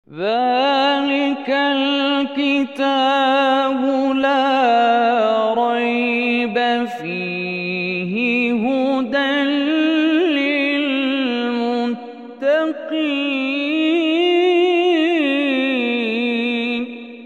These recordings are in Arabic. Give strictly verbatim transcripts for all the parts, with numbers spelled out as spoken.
ذلك الكتاب لا ريب فيه هدى للمتقين.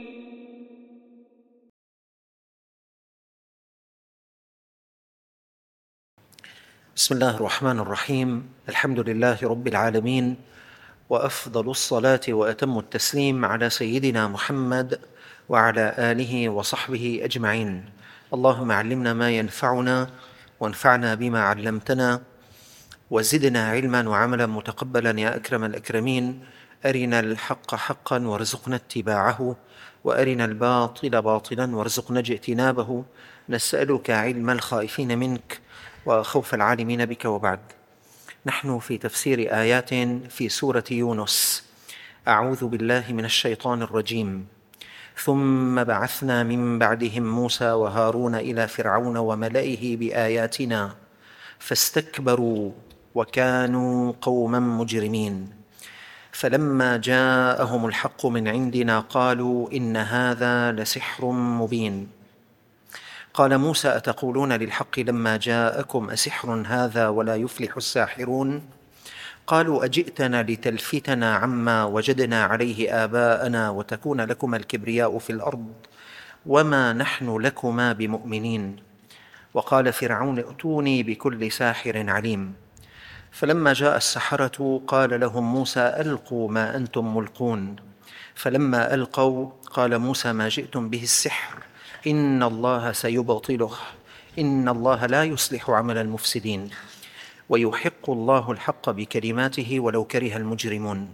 بسم الله الرحمن الرحيم. الحمد لله رب العالمين، وأفضل الصلاة وأتم التسليم على سيدنا محمد وعلى آله وصحبه أجمعين. اللهم علمنا ما ينفعنا وانفعنا بما علمتنا وزدنا علما وعملا متقبلا يا أكرم الأكرمين. أرنا الحق حقا وارزقنا اتباعه، وأرنا الباطل باطلا وارزقنا اجتنابه. نسألك علم الخائفين منك وخوف العالمين بك. وبعد، نحن في تفسير آيات في سورة يونس. أعوذ بالله من الشيطان الرجيم. ثم بعثنا من بعدهم موسى وهارون إلى فرعون وملئه بآياتنا فاستكبروا وكانوا قوما مجرمين. فلما جاءهم الحق من عندنا قالوا إن هذا لسحر مبين. قال موسى أتقولون للحق لما جاءكم أسحر هذا ولا يفلح الساحرون؟ قالوا أجئتنا لتلفتنا عما وجدنا عليه آباءنا وتكون لكما الكبرياء في الأرض وما نحن لكما بمؤمنين. وقال فرعون ائتوني بكل ساحر عليم. فلما جاء السحرة قال لهم موسى ألقوا ما أنتم ملقون. فلما ألقوا قال موسى ما جئتم به السحر، إن الله سيبطله، إن الله لا يصلح عمل المفسدين، ويحق الله الحق بكلماته ولو كره المجرمون.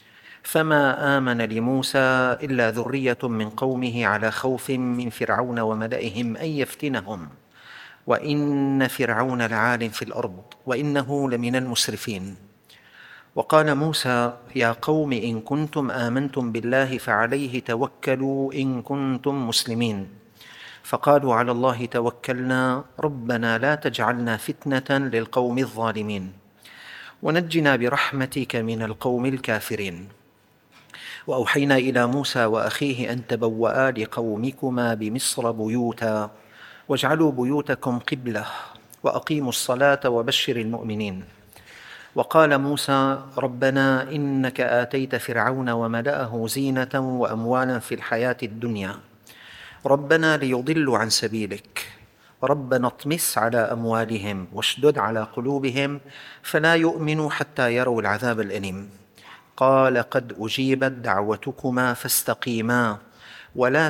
فما آمن لموسى إلا ذرية من قومه على خوف من فرعون وملئهم أن يفتنهم، وإن فرعون لعال في الأرض وإنه لمن المسرفين. وقال موسى يا قوم إن كنتم آمنتم بالله فعليه توكلوا إن كنتم مسلمين. فقالوا على الله توكلنا ربنا لا تجعلنا فتنة للقوم الظالمين ونجنا برحمتك من القوم الكافرين. وأوحينا إلى موسى وأخيه أن تبوأ لقومكما بمصر بيوتا واجعلوا بيوتكم قبلة وأقيموا الصلاة وبشر المؤمنين. وقال موسى ربنا إنك آتيت فرعون وملأه زينة وأموالا في الحياة الدنيا ربنا ليضلوا عن سبيلك ربنا اطمس على أموالهم واشدد على قلوبهم فلا يؤمنوا حتى يروا العذاب الأليم. قال قد أجيبت دعوتكما فاستقيما ولا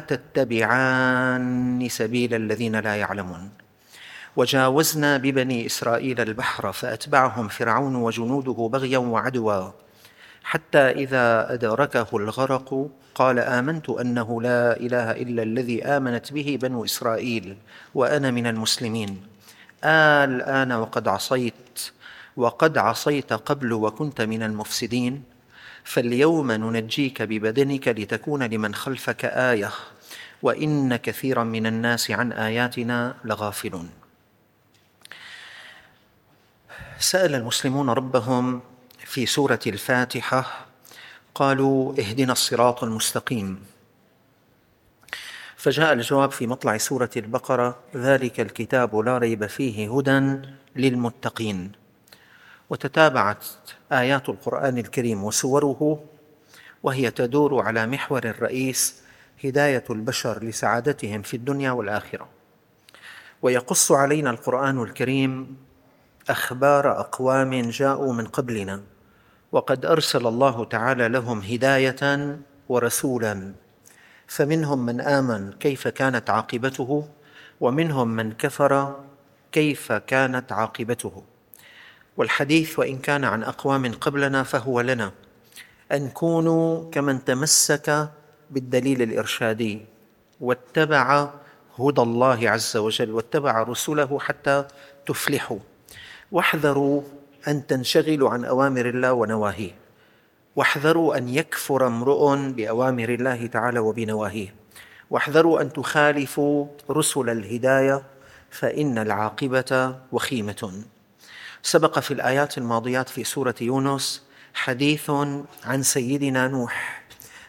تتبعان سبيل الذين لا يعلمون. وجاوزنا ببني إسرائيل البحر فأتبعهم فرعون وجنوده بغيا وعدوا حتى إذا أدركه الغرق قال آمنت أنه لا إله إلا الذي آمنت به بنو إسرائيل وأنا من المسلمين. الآن وقد عصيت وقد عصيت قبل وكنت من المفسدين، فاليوم ننجيك ببدنك لتكون لمن خلفك آية وإن كثيرا من الناس عن آياتنا لغافلون. سأل المسلمون ربهم في سورة الفاتحة قالوا اهدنا الصراط المستقيم، فجاء الجواب في مطلع سورة البقرة ذلك الكتاب لا ريب فيه هدى للمتقين. وتتابعت آيات القرآن الكريم وسوره وهي تدور على محور الرئيس هداية البشر لسعادتهم في الدنيا والآخرة. ويقص علينا القرآن الكريم أخبار أقوام جاءوا من قبلنا وقد أرسل الله تعالى لهم هداية ورسولا، فمنهم من آمن كيف كانت عاقبته ومنهم من كفر كيف كانت عاقبته. والحديث وإن كان عن أقوام قبلنا فهو لنا أن كونوا كمن تمسك بالدليل الإرشادي واتبع هدى الله عز وجل واتبع رسله حتى تفلحوا. واحذروا أن تنشغلوا عن أوامر الله ونواهيه، واحذروا أن يكفر امرؤ بأوامر الله تعالى وبنواهيه، واحذروا أن تخالفوا رسل الهداية فإن العاقبة وخيمة. سبق في الآيات الماضيات في سورة يونس حديث عن سيدنا نوح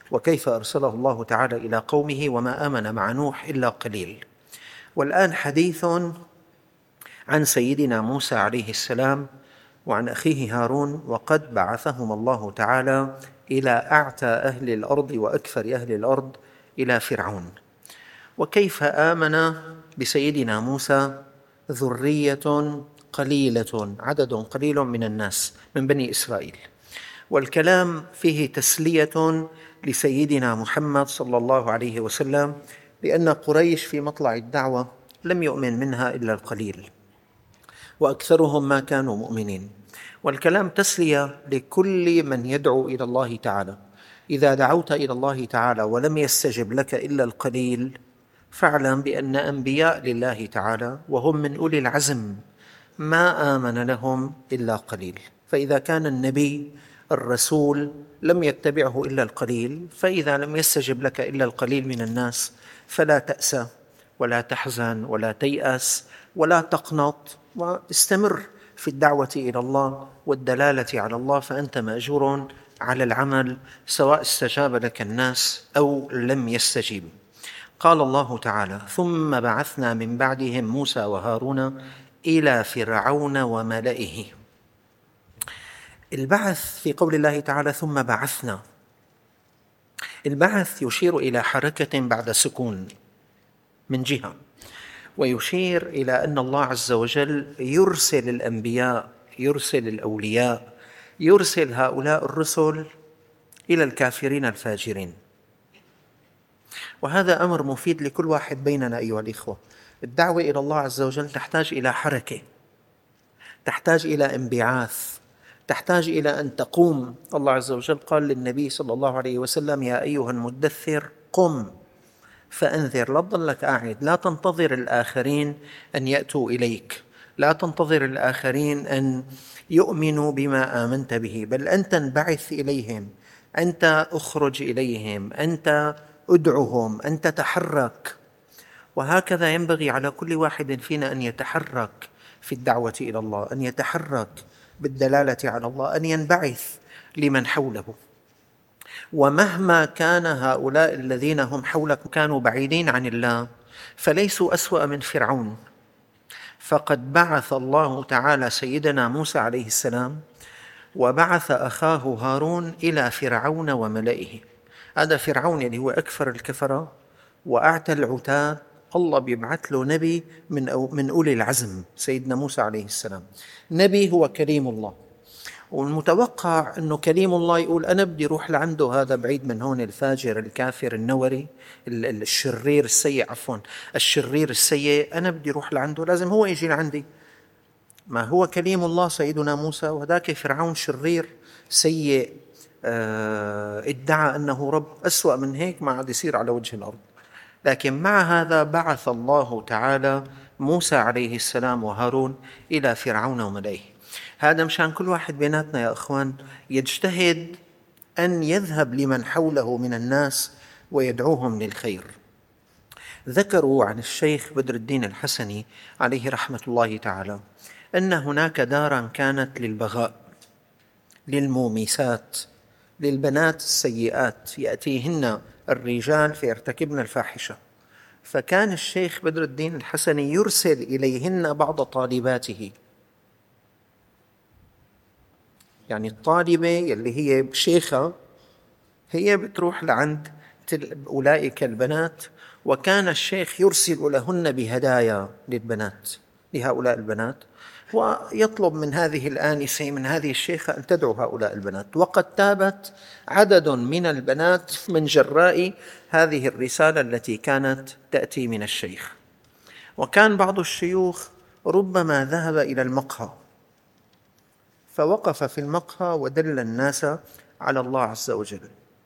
وكيف أرسله الله تعالى إلى قومه وما آمن مع نوح إلا قليل. والآن حديث عن سيدنا موسى عليه السلام وعن أخيه هارون، وقد بعثهم الله تعالى إلى أعتى أهل الأرض وأكثر أهل الأرض، إلى فرعون. وكيف آمن بسيدنا موسى ذرية قليلة، عدد قليل من الناس من بني إسرائيل. والكلام فيه تسلية لسيدنا محمد صلى الله عليه وسلم، لأن قريش في مطلع الدعوة لم يؤمن منها إلا القليل، وأكثرهم ما كانوا مؤمنين. والكلام تسلية لكل من يدعو إلى الله تعالى. إذا دعوت إلى الله تعالى ولم يستجب لك إلا القليل، فاعلم بأن أنبياء لله تعالى وهم من أولي العزم ما آمن لهم إلا قليل. فإذا كان النبي الرسول لم يتبعه إلا القليل، فإذا لم يستجب لك إلا القليل من الناس فلا تأسى ولا تحزن ولا تيأس ولا تقنط، واستمر في الدعوة إلى الله والدلالة على الله، فأنت مأجور على العمل سواء استجاب لك الناس أو لم يستجيب. قال الله تعالى: ثم بعثنا من بعدهم موسى وهارون إلى فرعون وملئه. البعث في قول الله تعالى ثم بعثنا، البعث يشير إلى حركة بعد سكون من جهة، ويشير إلى أن الله عز وجل يرسل الأنبياء، يرسل الأولياء، يرسل هؤلاء الرسل إلى الكافرين الفاجرين. وهذا أمر مفيد لكل واحد بيننا أيها الإخوة. الدعوة إلى الله عز وجل تحتاج إلى حركة، تحتاج إلى انبعاث، تحتاج إلى أن تقوم. الله عز وجل قال للنبي صلى الله عليه وسلم: يا أيها المدثر قم فأنذر. لا تضلك قاعد، لا تنتظر الآخرين أن يأتوا إليك، لا تنتظر الآخرين أن يؤمنوا بما آمنت به، بل أنت انبعث إليهم، أنت أخرج إليهم، أنت أدعهم، أنت تحرك. وهكذا ينبغي على كل واحد فينا أن يتحرك في الدعوة إلى الله، أن يتحرك بالدلالة على الله، أن ينبعث لمن حوله. ومهما كان هؤلاء الذين هم حولك كانوا بعيدين عن الله، فليسوا أسوأ من فرعون. فقد بعث الله تعالى سيدنا موسى عليه السلام وبعث أخاه هارون إلى فرعون وملئه. هذا فرعون اللي هو أكثر الكفرة وأعتى العتاة، الله بيبعث له نبي من أو من أولي العزم، سيدنا موسى عليه السلام. نبي هو كريم الله، والمتوقع أنه كريم الله يقول أنا بدي روح لعنده، هذا بعيد من هون، الفاجر الكافر النوري الشرير السيء، عفوا الشرير السيء، أنا بدي روح لعنده، لازم هو يجي لعندي. ما هو كليم الله سيدنا موسى، وذاك فرعون شرير سيء، آه ادعى أنه رب، أسوأ من هيك ما عاد يصير على وجه الأرض. لكن مع هذا بعث الله تعالى موسى عليه السلام وهارون إلى فرعون وملئه. هذا مشان كل واحد بيناتنا يا أخوان يجتهد أن يذهب لمن حوله من الناس ويدعوهم للخير. ذكروا عن الشيخ بدر الدين الحسني عليه رحمة الله تعالى أن هناك دارا كانت للبغاء، للمومسات، للبنات السيئات، يأتيهن الرجال فيرتكبن الفاحشة. فكان الشيخ بدر الدين الحسني يرسل إليهن بعض طالباته، يعني الطالبة اللي هي شيخة هي بتروح لعند أولئك البنات، وكان الشيخ يرسل لهن بهدايا للبنات، لهؤلاء البنات، ويطلب من هذه الآنسة من هذه الشيخة أن تدعو هؤلاء البنات. وقد تابت عدد من البنات من جراء هذه الرسالة التي كانت تأتي من الشيخ. وكان بعض الشيوخ ربما ذهب إلى المقهى فوقف في المقهى ودل الناس على الله عز وجل.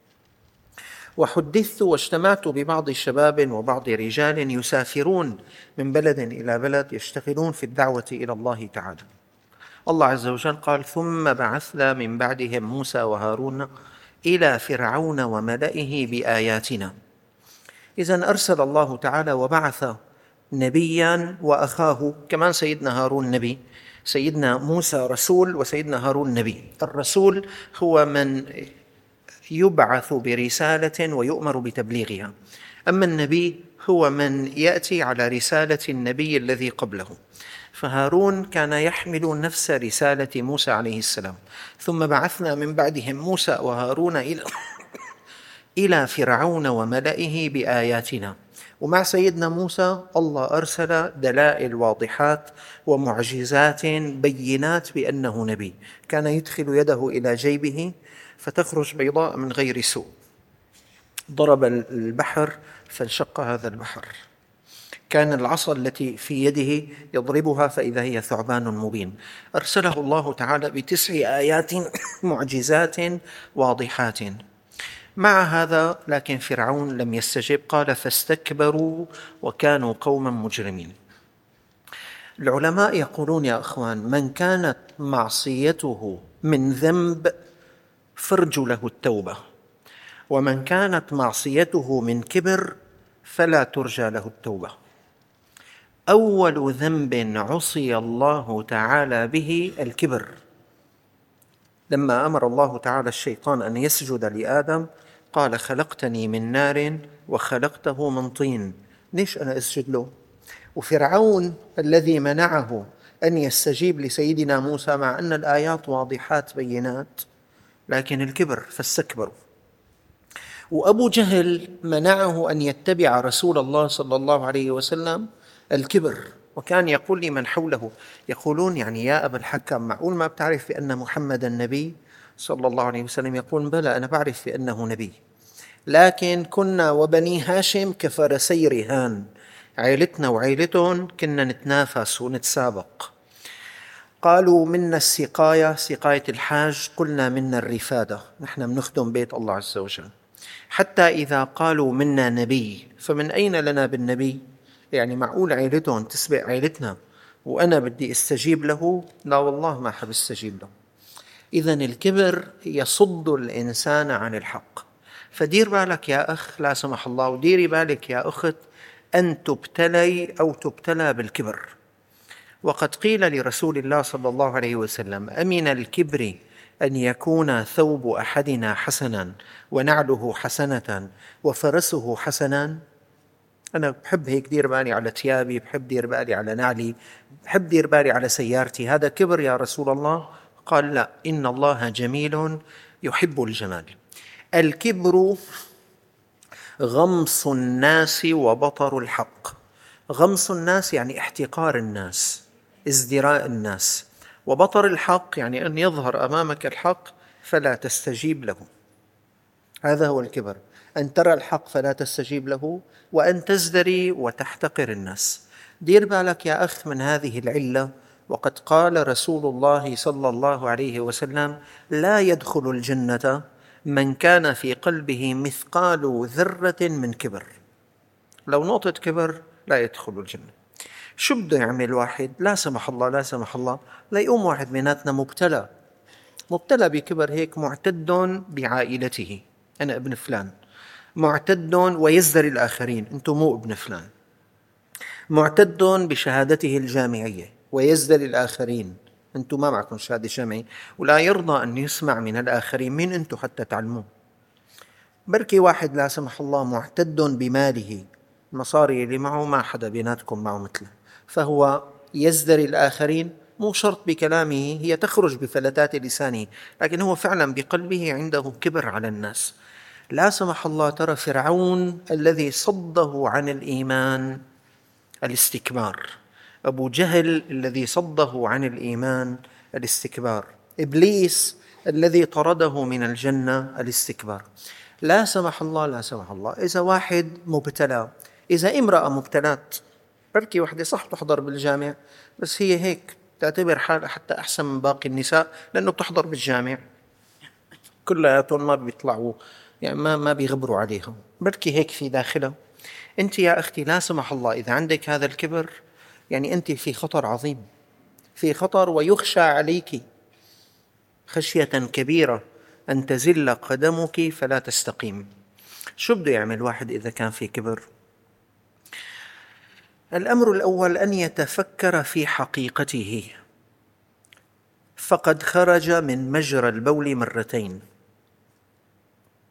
وحدثت واجتمعت ببعض شباب وبعض رجال يسافرون من بلد إلى بلد يشتغلون في الدعوة إلى الله تعالى. الله عز وجل قال: ثم بعثنا من بعدهم موسى وهارون إلى فرعون وملئه بآياتنا. إذن أرسل الله تعالى وبعث نبيا وأخاه، كمان سيدنا هارون نبي، سيدنا موسى رسول وسيدنا هارون نبي. الرسول هو من يبعث برسالة ويؤمر بتبليغها، أما النبي هو من يأتي على رسالة النبي الذي قبله. فهارون كان يحمل نفس رسالة موسى عليه السلام، ثم بعثنا من بعدهم موسى وهارون إلى إلى فرعون وملئه بآياتنا. ومع سيدنا موسى الله أرسل دلائل واضحات ومعجزات بينات بأنه نبي، كان يدخل يده إلى جيبه فتخرج بيضاء من غير سوء، ضرب البحر فانشق هذا البحر، كان العصا التي في يده يضربها فإذا هي ثعبان مبين. أرسله الله تعالى بتسع آيات معجزات واضحات. مع هذا لكن فرعون لم يستجب، قال فاستكبروا وكانوا قوما مجرمين. العلماء يقولون يا أخوان: من كانت معصيته من ذنب فرج له التوبة، ومن كانت معصيته من كبر فلا ترجى له التوبة. أول ذنب عصي الله تعالى به الكبر، لما أمر الله تعالى الشيطان أن يسجد لآدم قال: خلقتني من نار وخلقته من طين، ليش أنا أسجد له؟ وفرعون الذي منعه أن يستجيب لسيدنا موسى مع أن الآيات واضحات بينات، لكن الكبر فاستكبروا. وأبو جهل منعه أن يتبع رسول الله صلى الله عليه وسلم، الكبر. وكان يقول لمن حوله، يقولون: يعني يا أبا الحكم، معقول ما بتعرف بأن محمد النبي صلى الله عليه وسلم؟ يقول: بلى، أنا بعرف بأنه نبي، لكن كنا وبني هاشم كفرسي رهان، عيلتنا وعيلتهم كنا نتنافس ونتسابق. قالوا: منا السقاية، سقاية الحاج، قلنا منا الرفادة، نحن بنخدم بيت الله عز وجل. حتى إذا قالوا منا نبي، فمن أين لنا بالنبي؟ يعني معقول عيلتهم تسبق عيلتنا وأنا بدي استجيب له؟ لا والله ما حب استجيب له. إذن الكبر يصد الإنسان عن الحق. فدير بالك يا أخ لا سمح الله، وديري بالك يا أخت أن تبتلي أو تبتلى بالكبر. وقد قيل لرسول الله صلى الله عليه وسلم: أمن الكبر أن يكون ثوب أحدنا حسنا ونعله حسنة وفرسه حسنان. أنا بحب هيك دير بالي على ثيابي، بحب دير بالي على نعلي، بحب دير بالي على سيارتي، هذا كبر يا رسول الله؟ قال: لا، إن الله جميل يحب الجمال. الكبر غمص الناس وبطر الحق. غمص الناس يعني احتقار الناس، ازدراء الناس، وبطر الحق يعني أن يظهر أمامك الحق فلا تستجيب له. هذا هو الكبر، أن ترى الحق فلا تستجيب له، وأن تزدري وتحتقر الناس. دير بالك يا أخ من هذه العلة. وقد قال رسول الله صلى الله عليه وسلم: لا يدخل الجنة من كان في قلبه مثقال ذرة من كبر. لو نقطة كبر لا يدخل الجنة. شو بده يعمل واحد لا سمح الله لا سمح الله لا يقوم واحد مناتنا مبتلى مبتلى بكبر هيك، معتد بعائلته، أنا ابن فلان، معتد ويزدري الآخرين، أنتم مو ابن فلان، معتد بشهادته الجامعية ويزدري الآخرين، أنتم ما معكم شهادة جامعية، ولا يرضى أن يسمع من الآخرين، مين أنتم حتى تعلمون؟ بركي واحد لا سمح الله معتد بماله، المصاري اللي معه ما حدا بيناتكم معه مثله، فهو يزدري الآخرين. مو شرط بكلامه، هي تخرج بفلتات لسانه، لكن هو فعلا بقلبه عنده كبر على الناس. لا سمح الله، ترى فرعون الذي صده عن الإيمان الاستكبار، أبو جهل الذي صده عن الإيمان الاستكبار، إبليس الذي طرده من الجنة الاستكبار. لا سمح الله لا سمح الله، إذا واحد مبتلى، إذا امرأة مبتلات، بركي واحدة صح تحضر بالجامع بس هي هيك تعتبر حالها حتى أحسن من باقي النساء لأنه بتحضر بالجامع، كلياتهم ما بيطلعوا يعني ما ما بيغبروا عليهم، بركي هيك في داخله. أنت يا أختي لا سمح الله إذا عندك هذا الكبر، يعني أنت في خطر عظيم، في خطر، ويخشى عليك خشية كبيرة أن تزل قدمك فلا تستقيم. شو بده يعمل واحد إذا كان في كبر؟ الأمر الأول أن يتفكر في حقيقته، فقد خرج من مجرى البول مرتين،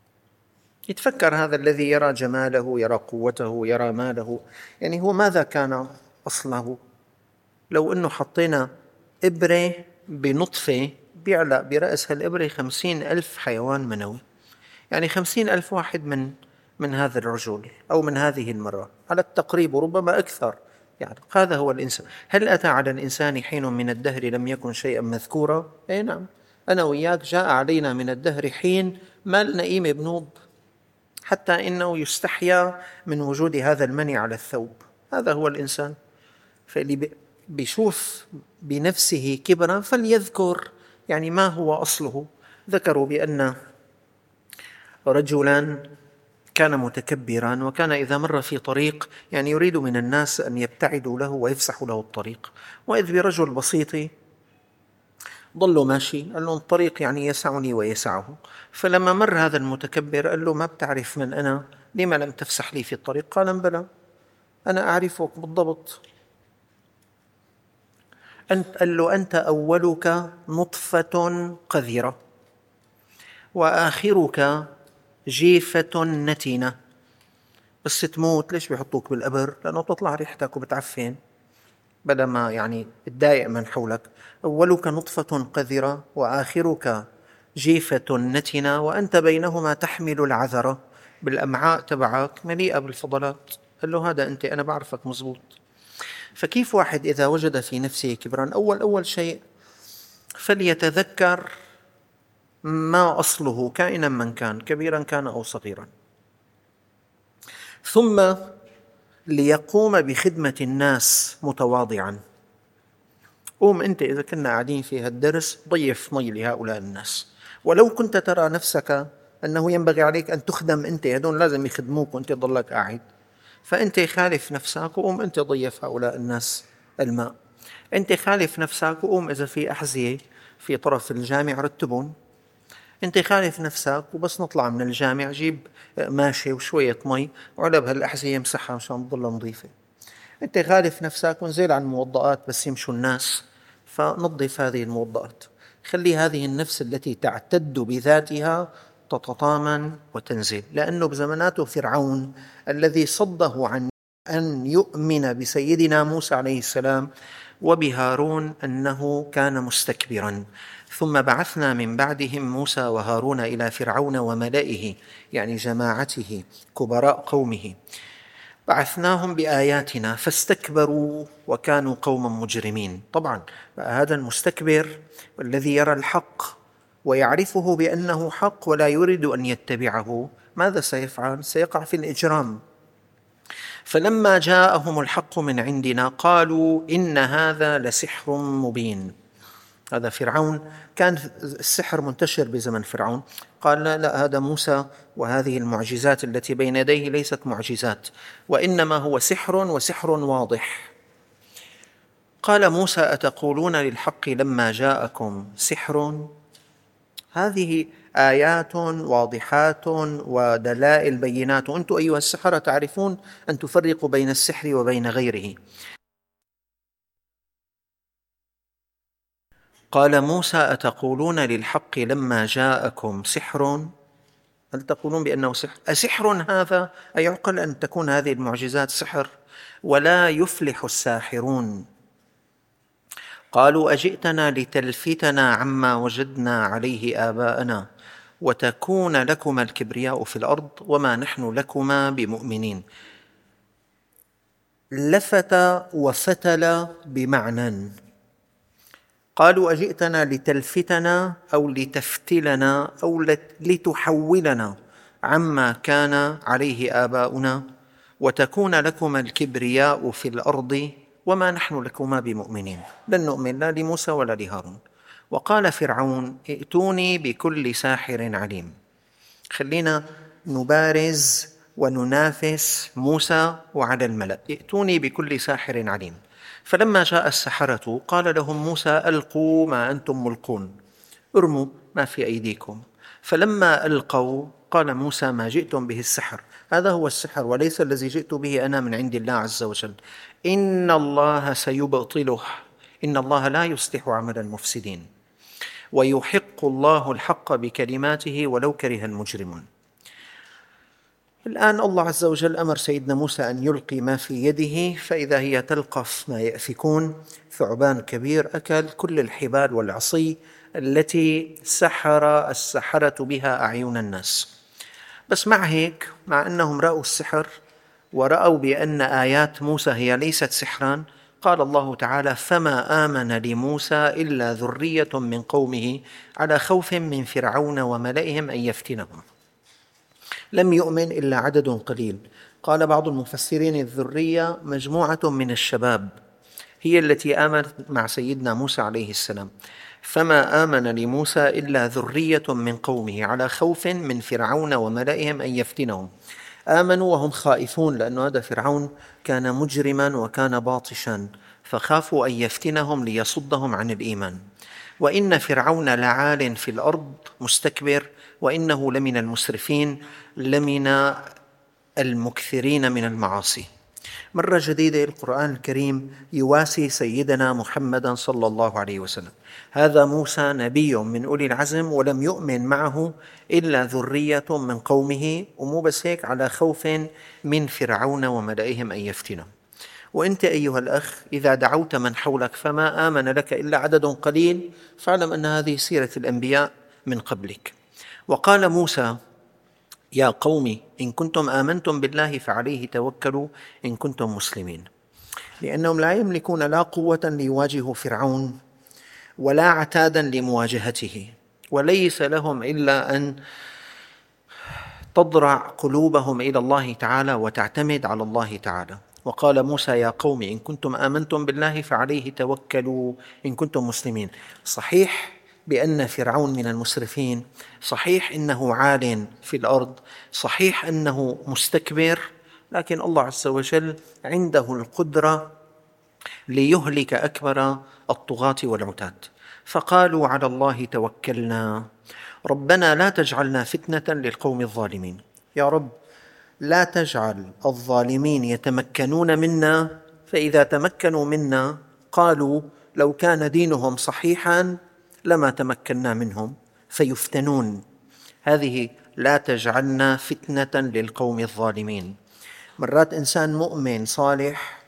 يتفكر هذا الذي يرى جماله، يرى قوته، يرى ماله، يعني هو ماذا كان أصله؟ لو أنه حطينا إبرة بنطفة بيعلق برأس هالإبرة خمسين ألف حيوان منوي، يعني خمسين ألف واحد من من هذا الرجل أو من هذه المرأة على التقريب، وربما أكثر. يعني هذا هو الإنسان. هل أتى على الإنسان حين من الدهر لم يكن شيئا مذكورا؟ أي نعم، أنا وإياك جاء علينا من الدهر حين ما لنا قيمة بنوب، حتى إنه يستحيا من وجود هذا المني على الثوب. هذا هو الإنسان. فاللي بيشوف بنفسه كبرا فليذكر يعني ما هو أصله. ذكروا بأن رجلا كان متكبرا، وكان إذا مر في طريق يعني يريد من الناس أن يبتعدوا له ويفسحوا له الطريق، وإذ برجل بسيط ضلوا ماشي، قال له الطريق يعني يسعني ويسعه. فلما مر هذا المتكبر قال له ما بتعرف من أنا؟ لما لم تفسح لي في الطريق؟ قال بلى، أنا أعرفك بالضبط. أنت قال له أنت أولك نطفة قذرة وآخرك جيفة نتنة، بس تموت ليش بيحطوك بالقبر؟ لأنه تطلع ريحتك وبتعفن، بدل ما يعني تضايق من حولك. أولك نطفة قذرة وآخرك جيفة نتنة وأنت بينهما تحمل العذرة، بالأمعاء تبعك مليئة بالفضلات. قال له هذا أنت، أنا بعرفك مزبوط. فكيف واحد إذا وجد في نفسه كبرا، أول أول شيء فليتذكر ما أصله كائنا من كان، كبيرا كان أو صغيرا، ثم ليقوم بخدمة الناس متواضعا. قوم أنت إذا كنا قاعدين في هالدرس ضيف مي لهؤلاء الناس، ولو كنت ترى نفسك أنه ينبغي عليك أن تخدم أنت، هدول لازم يخدموك وأنت ضلك قاعد، فأنت خالف نفسك وقوم أنت ضيف هؤلاء الناس الماء. أنت خالف نفسك وقوم إذا في أحذية في طرف الجامع رتبون. أنت خالف نفسك وبس نطلع من الجامع جيب ماشي وشوية مي وعلى بهالأحذية يمسحها مشان تضل نظيفة. أنت خالف نفسك ونزيل عن الموضئات بس يمشوا الناس، فنظف هذه الموضئات. خلي هذه النفس التي تعتد بذاتها تتطامن وتنزل. لأنه بزماناته فرعون الذي صده عن أن يؤمن بسيدنا موسى عليه السلام وبهارون أنه كان مستكبرا. ثم بعثنا من بعدهم موسى وهارون إلى فرعون وملئه، يعني جماعته كبراء قومه، بعثناهم بآياتنا فاستكبروا وكانوا قوما مجرمين. طبعا هذا المستكبر الذي يرى الحق ويعرفه بأنه حق ولا يريد أن يتبعه، ماذا سيفعل؟ سيقع في الإجرام. فلما جاءهم الحق من عندنا قالوا إن هذا لسحر مبين. هذا فرعون، كان السحر منتشر بزمن فرعون. قال لا, لا هذا موسى وهذه المعجزات التي بين يديه ليست معجزات، وإنما هو سحر وسحر واضح. قال موسى أتقولون للحق لما جاءكم سحر؟ هذه آيات واضحات ودلائل بينات، وأنتم أيها السحرة تعرفون أن تفرقوا بين السحر وبين غيره. قال موسى أتقولون للحق لما جاءكم سحر؟ هل تقولون بأنه سحر؟ أسحر هذا؟ أيعقل أن تكون هذه المعجزات سحر؟ ولا يفلح الساحرون. قالوا أجئتنا لتلفتنا عما وجدنا عليه آباءنا وتكون لكما الكبرياء في الأرض وما نحن لكما بمؤمنين. لفت وفتل بمعنى. قالوا أجئتنا لتلفتنا أو لتفتلنا أو لتحولنا عما كان عليه آباؤنا وتكون لكما الكبرياء في الأرض وما نحن لكما بمؤمنين. لن نؤمن لا لموسى ولا لهارون. وقال فرعون ائتوني بكل ساحر عليم. خلينا نبارز وننافس موسى وعلى الملأ. ائتوني بكل ساحر عليم. فلما جاء السحرة قال لهم موسى ألقوا ما أنتم ملقون، ارموا ما في أيديكم. فلما ألقوا قال موسى ما جئتم به السحر، هذا هو السحر وليس الذي جئت به أنا من عند الله عز وجل. إن الله سيبطله، إن الله لا يصلح عمل المفسدين ويحق الله الحق بكلماته ولو كره المجرمون. الآن الله عز وجل أمر سيدنا موسى أن يلقي ما في يده، فإذا هي تلقف ما يأفكون، ثعبان كبير أكل كل الحبال والعصي التي سحر السحرة بها أعين الناس. بس مع هيك، مع أنهم رأوا السحر ورأوا بأن آيات موسى هي ليست سحرا، قال الله تعالى: فما آمن لموسى إلا ذرية من قومه على خوف من فرعون وملئهم أن يفتنهم. لم يؤمن إلا عدد قليل. قال بعض المفسرين: الذرية مجموعة من الشباب هي التي آمنت مع سيدنا موسى عليه السلام. فما آمن لموسى إلا ذرية من قومه على خوف من فرعون وملئهم أن يفتنهم. آمنوا وهم خائفون، لأن هذا فرعون كان مجرما وكان باطشا، فخافوا أن يفتنهم ليصدهم عن الإيمان. وإن فرعون لعال في الأرض مستكبر، وإنه لمن المسرفين، لمن المكثرين من المعاصي. مرة جديدة القرآن الكريم يواسي سيدنا محمدا صلى الله عليه وسلم. هذا موسى نبي من أولي العزم، ولم يؤمن معه إلا ذرية من قومه، ومو بس هيك، على خوف من فرعون وملئهم أن يفتنهم. وأنت أيها الأخ إذا دعوت من حولك فما آمن لك إلا عدد قليل، فاعلم أن هذه سيرة الأنبياء من قبلك. وقال موسى: يا قوم إن كنتم آمنتم بالله فعليه توكلوا إن كنتم مسلمين. لأنهم لا يملكون لا قوة ليواجهوا فرعون ولا عتادا لمواجهته، وليس لهم إلا أن تضرع قلوبهم إلى الله تعالى وتعتمد على الله تعالى. وقال موسى: يا قوم إن كنتم آمنتم بالله فعليه توكلوا إن كنتم مسلمين. صحيح بأن فرعون من المسرفين، صحيح أنه عال في الأرض، صحيح أنه مستكبر، لكن الله عز وجل عنده القدرة ليهلك أكبر الطغاة والعتاة. فقالوا: على الله توكلنا ربنا لا تجعلنا فتنة للقوم الظالمين. يا رب لا تجعل الظالمين يتمكنون منا، فإذا تمكنوا منا قالوا لو كان دينهم صحيحا لما تمكنا منهم فيفتنون. هذه لا تجعلنا فتنة للقوم الظالمين. مرات إنسان مؤمن صالح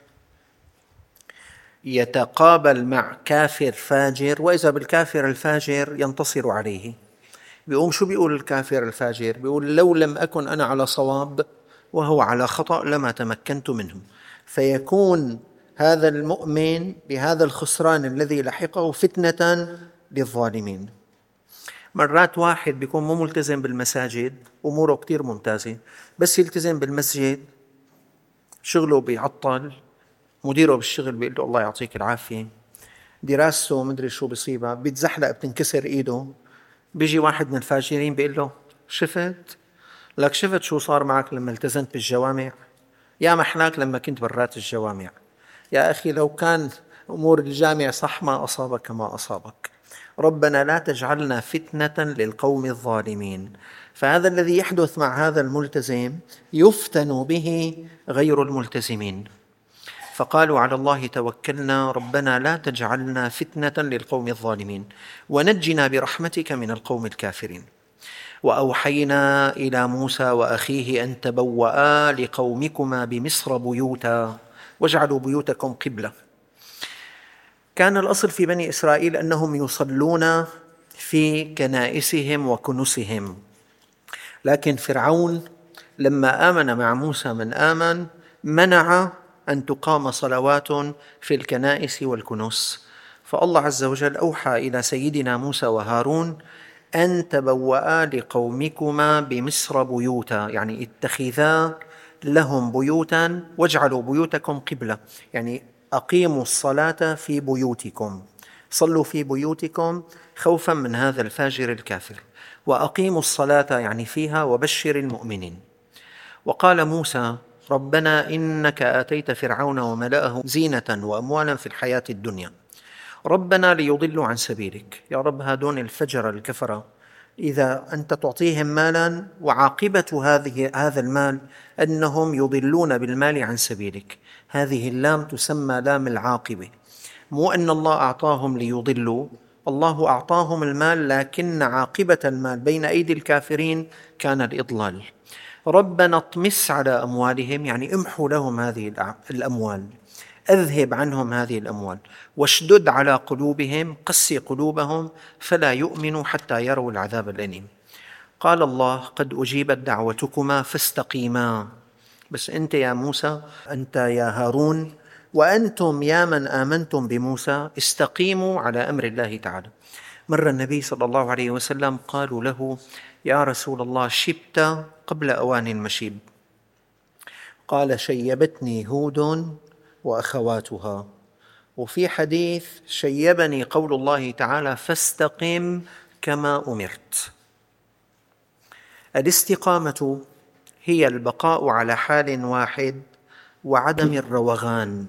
يتقابل مع كافر فاجر، وإذا بالكافر الفاجر ينتصر عليه. بيقوم شو بيقول الكافر الفاجر؟ بيقول: لو لم أكن أنا على صواب وهو على خطأ لما تمكنت منهم. فيكون هذا المؤمن بهذا الخسران الذي لحقه فتنة للظالمين. مرات واحد بيكون مو ملتزم بالمساجد، أموره كتير ممتازة، بس يلتزم بالمسجد شغله بيعطل، مديره بالشغل بيقول له الله يعطيك العافية، دراسته مدري شو بصيبة، بيتزحلق بتنكسر إيده. بيجي واحد من الفاجرين بيقول له: شفت لك شفت شو صار معك لما التزمت بالجوامع؟ يا محلاك لما كنت برات الجوامع. يا أخي لو كان أمور الجامع صح ما أصابك ما أصابك. ربنا لا تجعلنا فتنة للقوم الظالمين. فهذا الذي يحدث مع هذا الملتزم يفتن به غير الملتزمين. فقالوا: على الله توكلنا ربنا لا تجعلنا فتنة للقوم الظالمين ونجنا برحمتك من القوم الكافرين. وأوحينا إلى موسى وأخيه أن تبوأ لقومكما بمصر بيوتا واجعلوا بيوتكم قبلة. كان الأصل في بني إسرائيل أنهم يصلون في كنائسهم وكنسهم، لكن فرعون لما آمن مع موسى من آمن منع أن تقام صلوات في الكنائس والكنوس. فالله عز وجل أوحى إلى سيدنا موسى وهارون أن تبوأ لقومكما بمصر بيوتا، يعني اتخذا لهم بيوتا واجعلوا بيوتكم قبلة، يعني أقيموا الصلاة في بيوتكم، صلوا في بيوتكم خوفا من هذا الفاجر الكافر، وأقيموا الصلاة يعني فيها وبشر المؤمنين. وقال موسى: ربنا إنك آتيت فرعون وملأه زينة وأموالا في الحياة الدنيا ربنا ليضلوا عن سبيلك. يا رب هادون الفجر الكفرة إذا أنت تعطيهم مالا وعاقبة هذه هذا المال أنهم يضلون بالمال عن سبيلك، هذه اللام تسمى لام العاقبة. مو أن الله أعطاهم ليضلوا، الله أعطاهم المال لكن عاقبة المال بين أيدي الكافرين كان الإضلال. ربنا اطمس على أموالهم، يعني امحو لهم هذه الأموال، أذهب عنهم هذه الأموال، واشدد على قلوبهم، قسي قلوبهم فلا يؤمنوا حتى يروا العذاب الأليم. قال الله: قد أجيبت دعوتكما فاستقيما. بس أنت يا موسى، أنت يا هارون، وأنتم يا من آمنتم بموسى، استقيموا على أمر الله تعالى. مر النبي صلى الله عليه وسلم قالوا له: يا رسول الله، شبت قبل أوان المشيب. قال: شيبتني هود وأخواتها. وفي حديث: شيبني قول الله تعالى: فاستقم كما أمرت. الاستقامة هي البقاء على حال واحد وعدم الروغان.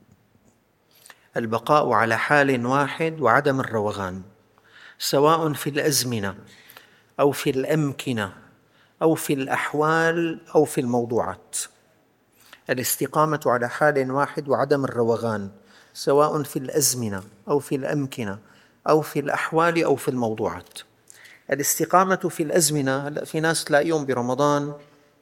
البقاء على حال واحد وعدم الروغان، سواء في الأزمنة أو في الأمكنة أو في الأحوال أو في الموضوعات. الاستقامة على حال واحد وعدم الروغان، سواء في الأزمنة أو في الأمكنة أو في الأحوال أو في الموضوعات. الاستقامة في الأزمنة، هلأ في ناس تلاقيهم برمضان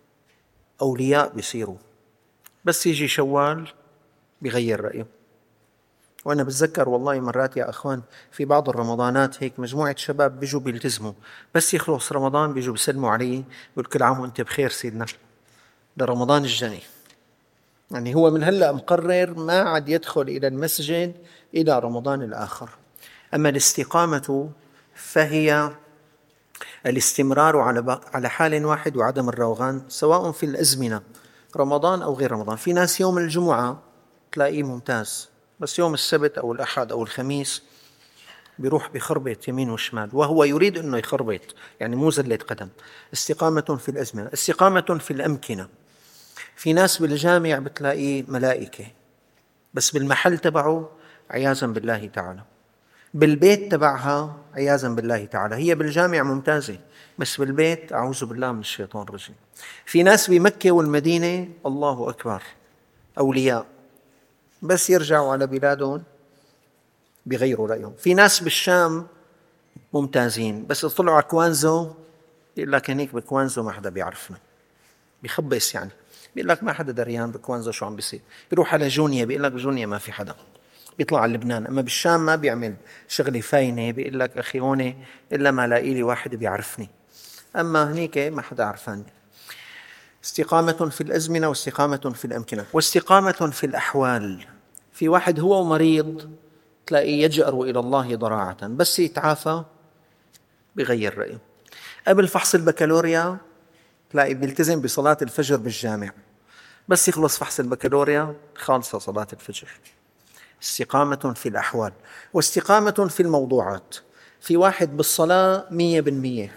أولياء بيصيروا، بس يجي شوال بيغير رأيه. وأنا بتذكر والله مرات يا أخوان في بعض الرمضانات هيك مجموعة شباب بيجوا بيلتزموا، بس يخلص رمضان بيجوا بيسلموا علي، بيقول كل عام وأنت بخير سيدنا، لرمضان الجاي. يعني هو من هلأ مقرر ما عاد يدخل إلى المسجد إلى رمضان الآخر. أما الاستقامة فهي الاستمرار على على حال واحد وعدم الروغان، سواء في الأزمنة رمضان أو غير رمضان. في ناس يوم الجمعة تلاقيه ممتاز، بس يوم السبت أو الأحد أو الخميس بيروح بخربط يمين وشمال، وهو يريد أنه يخربط، يعني مو زلة قدم. استقامة في الأزمنة. استقامة في الأمكنة. في ناس بالجامع بتلاقيه ملائكة، بس بالمحل تبعه عياذا بالله تعالى، بالبيت تبعها عياذا بالله تعالى. هي بالجامع ممتازة، بس بالبيت أعوذ بالله من الشيطان الرجيم. في ناس بمكة والمدينة الله أكبر أولياء، بس يرجعوا على بلادهم بيغيروا رأيهم. في ناس بالشام ممتازين، بس طلعوا على كوانزو يقول لك هنيك بكوانزو ما حدا بيعرفنا، بيخبص يعني، بيقول لك ما حدا دريان بكوانزو شو عم بيصير. بيروح على جونيا بيقول لك جونيا ما في حدا، بيطلع على لبنان. أما بالشام ما بيعمل شغلة فاينة، بيقول لك أخي هون إلا ما لاقي لي واحد بيعرفني، أما هنيك ما حدا عرفاني. استقامة في الأزمنة واستقامة في الأمكنة واستقامة في الأحوال. في واحد هو مريض تلاقيه يجأر إلى الله ضراعة، بس يتعافى بغير رأيه. قبل فحص البكالوريا تلاقي بيلتزم بصلاة الفجر بالجامع، بس يخلص فحص البكالوريا خالصة صلاة الفجر. استقامة في الأحوال واستقامة في الموضوعات. في واحد بالصلاة مية بالمية،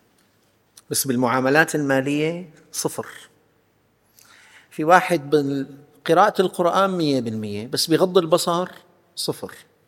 بس بالمعاملات المالية صفر. في واحد بقراءة القرآن مية بالمية، بس بغض البصر صفر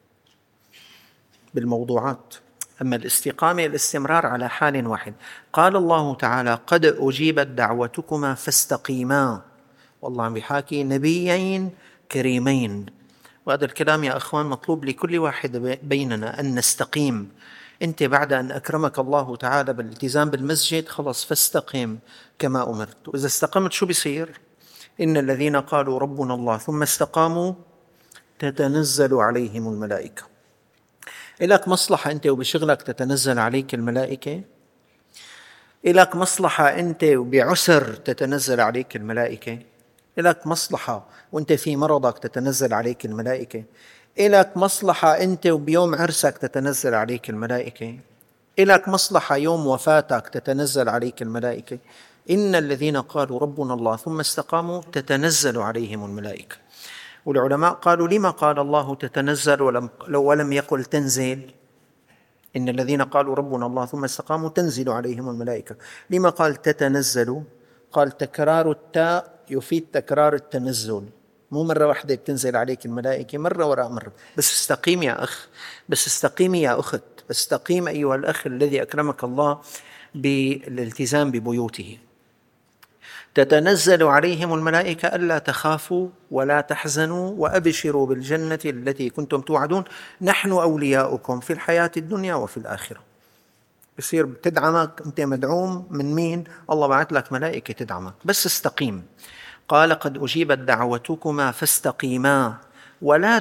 بالموضوعات. أما الاستقامة الاستمرار على حال واحد. قال الله تعالى: قد أجيبت دعوتكما فاستقيما. والله عم بيحاكي نبيين كريمين، وهذا الكلام يا أخوان مطلوب لكل واحد بيننا أن نستقيم. أنت بعد أن أكرمك الله تعالى بالالتزام بالمسجد خلص فاستقم كما أمرت. وإذا استقمت شو بيصير؟ إن الذين قالوا ربنا الله ثم استقاموا تتنزل عليهم الملائكة. إلك مصلحة أنت وبشغلك تتنزل عليك الملائكة؟ إلك مصلحة أنت وبعسر تتنزل عليك الملائكة؟ إلك مصلحة وأنت في مرضك تتنزل عليك الملائكة؟ إلك مصلحة أنت وبيوم عرسك تتنزل عليك الملائكة؟ إلك مصلحة يوم وفاتك تتنزل عليك الملائكة؟ إن الذين قالوا ربنا الله ثم استقاموا تتنزل عليهم الملائكة. والعلماء قالوا: لما قال الله تتنزل ولم, ولم يقل تنزل؟ إن الذين قالوا ربنا الله ثم استقاموا تنزل عليهم الملائكة. لما قال تتنزل؟ قال تكرار التاء يفيد تكرار التنزل، مو مرة واحدة بتنزل عليك الملائكة، مرة وراء مرة. بس استقيم يا أخ، بس استقيمي يا أخت، بس استقيم أيها الأخ الذي أكرمك الله بالالتزام ببيوته. تتنزل عليهم الملائكة ألا تخافوا ولا تحزنوا وأبشروا بالجنة التي كنتم توعدون نحن أولياؤكم في الحياة الدنيا وفي الآخرة. بصير بتدعمك، أنت مدعوم من مين؟ الله بعث لك ملائكة تدعمك، بس استقيم. قال قد أجيبت دعوتكما فاستقيما ولا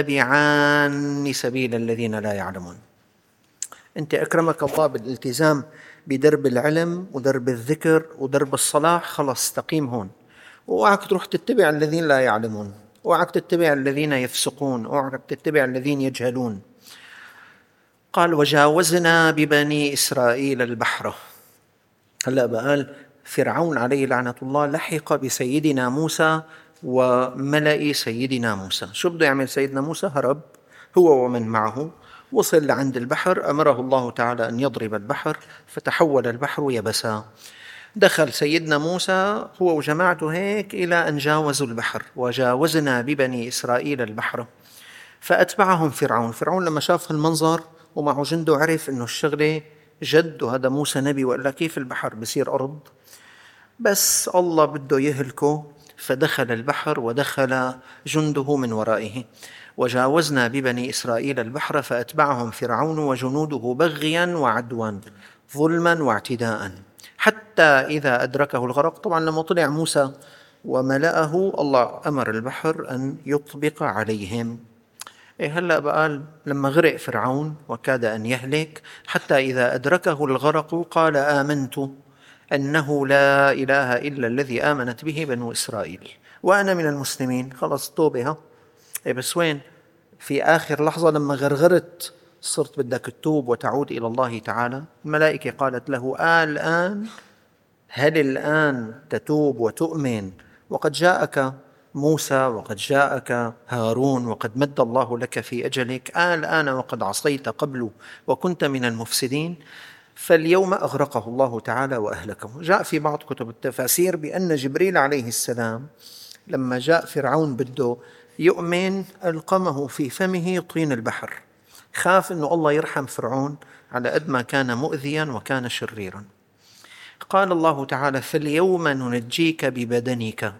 تتبعان سبيل الذين لا يعلمون. أنت أكرمك الله بالالتزام بدرب العلم ودرب الذكر ودرب الصلاح، خلص استقيم هون، وأوعك تروح تتبع الذين لا يعلمون، أوعك تتبع الذين يفسقون، أوعك تتبع الذين يجهلون. قال وجاوزنا ببني إسرائيل البحر. هلأ بقال فرعون عليه لعنة الله لحق بسيدنا موسى وملئ سيدنا موسى. شو بده يعمل سيدنا موسى؟ هرب هو ومن معه، وصل لعند البحر، أمره الله تعالى أن يضرب البحر فتحول البحر يبسا. دخل سيدنا موسى هو وجماعته هيك إلى أن جاوزوا البحر. وجاوزنا ببني إسرائيل البحر فأتبعهم فرعون. فرعون لما شاف المنظر ومعه جنده عرف أنه الشغلة جد وهذا موسى نبي، وإلا كيف البحر بصير أرض؟ بس الله بده يهلكه، فدخل البحر ودخل جنده من ورائه. وجاوزنا ببني إسرائيل البحر فأتبعهم فرعون وجنوده بغيا وعدوا ظلما واعتداء حتى إذا أدركه الغرق. طبعا لما طلع موسى وملأه الله أمر البحر أن يطبق عليهم. إيه هلأ بقال لما غرق فرعون وكاد أن يهلك حتى إذا أدركه الغرق قال آمنت أنه لا إله إلا الذي آمنت به بنو إسرائيل وأنا من المسلمين. خلص توبة. إيه بس وين؟ في آخر لحظة لما غرغرت صرت بدك تتوب وتعود إلى الله تعالى. الملائكة قالت له آه الآن، هل الآن تتوب وتؤمن وقد جاءك موسى وقد جاءك هارون وقد مد الله لك في أجلك؟ آه الآن وقد عصيت قبل وكنت من المفسدين. فاليوم أغرقه الله تعالى وأهلكه. جاء في بعض كتب التفاسير بأن جبريل عليه السلام لما جاء فرعون بده يؤمن ألقمه في فمه طين البحر، خاف أنه الله يرحم فرعون على قد ما كان مؤذيا وكان شريرا. قال الله تعالى فاليوم ننجيك ببدنك.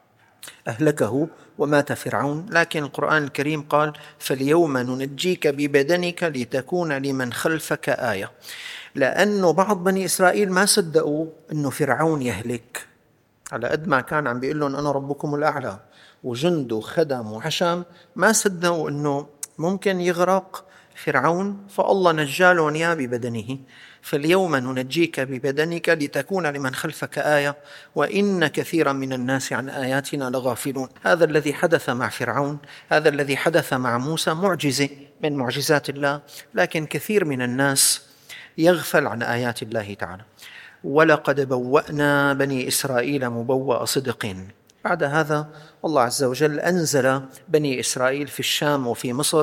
أهلكه ومات فرعون، لكن القرآن الكريم قال فاليوم ننجيك ببدنك لتكون لمن خلفك آية، لأنه بعض بني إسرائيل ما صدقوا أنه فرعون يهلك، على قد ما كان عم بيقول لهم أنا ربكم الأعلى وجنده خدم وحشم، ما صدقوا أنه ممكن يغرق فرعون، فالله نجالهم يا ببدنه. فاليوم ننجيك ببدنك لتكون لمن خلفك آية وإن كثيرا من الناس عن آياتنا لغافلون. هذا الذي حدث مع فرعون، هذا الذي حدث مع موسى معجزة من معجزات الله، لكن كثير من الناس يغفل عن آيات الله تعالى. ولقد بوأنا بني إسرائيل مبوأ صدق. بعد هذا الله عز وجل أنزل بني إسرائيل في الشام وفي مصر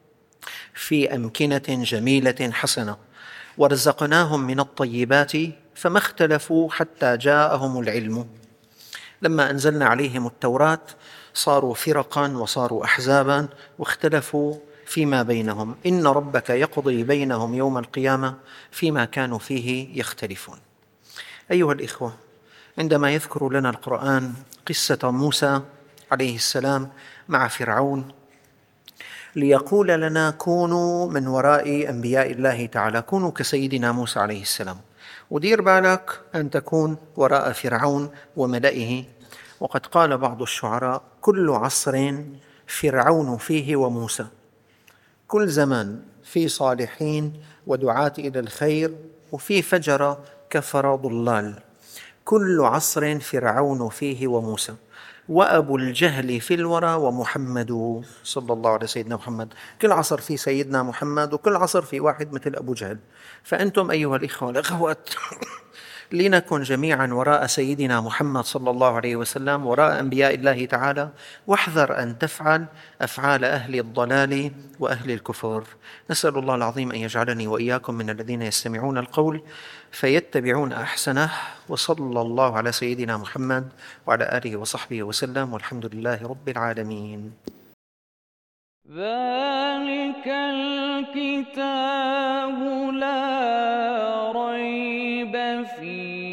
في أمكنة جميلة حسنة، ورزقناهم من الطيبات فما اختلفوا حتى جاءهم العلم. لما أنزلنا عليهم التوراة صاروا فرقا وصاروا أحزابا واختلفوا فيما بينهم. إن ربك يقضي بينهم يوم القيامة فيما كانوا فيه يختلفون. أيها الإخوة، عندما يذكر لنا القرآن قصة موسى عليه السلام مع فرعون ليقول لنا كونوا من وراء أنبياء الله تعالى، كونوا كسيدنا موسى عليه السلام، ودير بالك أن تكون وراء فرعون وملئه. وقد قال بعض الشعراء كل عصر فرعون فيه وموسى، كل زمان في صالحين ودعاة إلى الخير وفي فجر كفر ضلال. كل عصر فرعون فيه وموسى، وأبو الجهل في الورى ومحمد صلى الله عليه سيدنا محمد. كل عصر في سيدنا محمد وكل عصر في واحد مثل أبو جهل. فأنتم أيها الإخوة والأخوات لنكن جميعا وراء سيدنا محمد صلى الله عليه وسلم، وراء أنبياء الله تعالى، واحذر أن تفعل أفعال أهل الضلال وأهل الكفر. نسأل الله العظيم أن يجعلني وإياكم من الذين يستمعون القول فيتبعون أحسنه. وصلى الله على سيدنا محمد وعلى آله وصحبه وسلم، والحمد لله رب العالمين. ذلك الكتاب لا ريب فيه